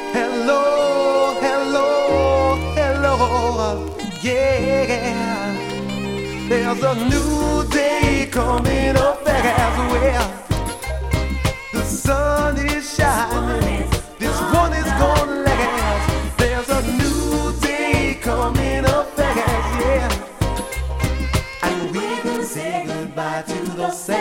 Hello, hello, hello, yeah. There's a new day coming up as well. The sun is shining, this one is gonna last. There's a new day coming up as yeah. And we can say goodbye to the same.